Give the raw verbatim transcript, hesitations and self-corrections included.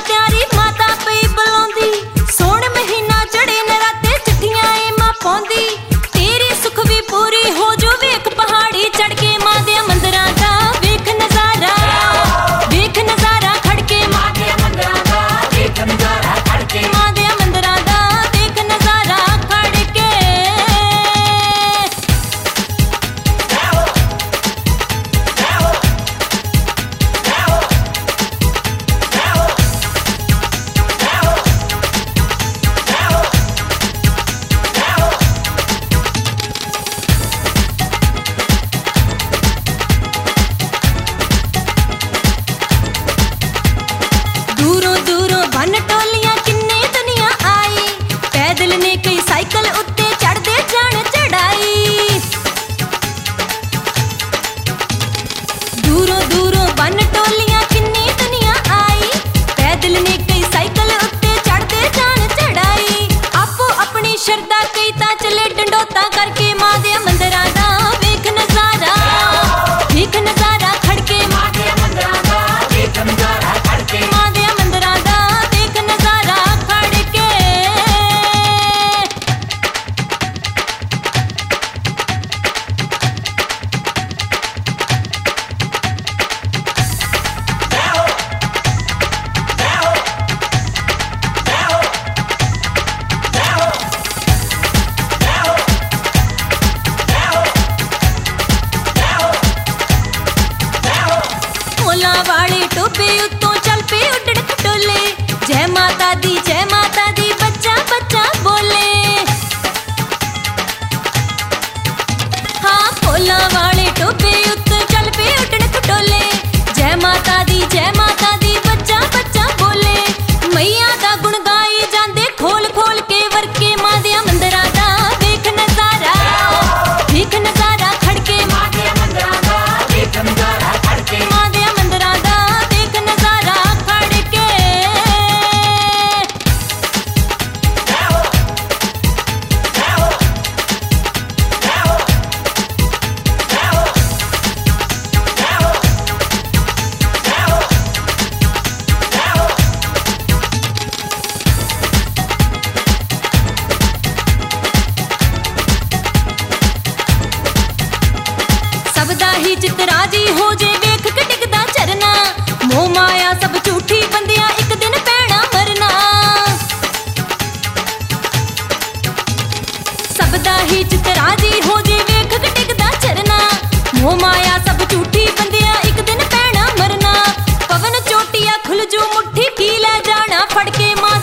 त्यारी माता पई बुलाउंदी सोण महीना चढ़े नराते चिट्ठियां ए मां पाउंदी तेरी सुख भी पूरी हो जो वेख पहाड़ी चढ़ के मां दे मंदरां दा वेख नजारा वेख नजारा खड़के मां दे मंदरां दा वेख नजारा खड़के मां दे मंदरां दा वेख नजारा खड़के दूरों दूरों बन टोलियां किन्ने दुनिया आई पैदल ने कई साइकिल उत्ते चढ़दे जान चढ़ाई दूरों दूरों बन टोलियां किन्नी दुनिया आई पैदल ने कई साइकिल उत्ते चढ़दे जान चढ़ाई आपो अपनी श्रद्धा कई ता चले डंडोता करके मां दे मंदरां दा वेख नजारा वेख नजारा खड़के मां दे मंदरां दा वेख नजारा खड़के मां दे मंदरां दा वेख नजारा खड़के फुल्लां वाले टोबे उत्तों चल पे उड्डण खटोले जय माता दी जय माता दी बच्चा बच्चा बोले हाँ फुल्लां वाले टोबे उत्तों चल पे उड्डण खटोले जय माता दी जय माता दी बच्चा बच्चा बोले मैया दा गुण गाई जांदे खोल खोल के वरके मां दे मंदरां दा वेख नजारा वेख नजारा खड़के मां दे मंदरां दा वेख नजारा खड़के मां दे मंदरां दा वेख नजारा खड़के सबदा ही चित राजी हो जे वेख के टिकदा चरना मोह माया सब झूठी बंदिया एक दिन पैना मरना सबदा ही चित राजी हो जे वेख के टिकदा चरना मोह माया सब झूठी बंदिया एक दिन पैना मरना पवन चोटिया खुल जो मुट्ठी की ले जाना फड़के मां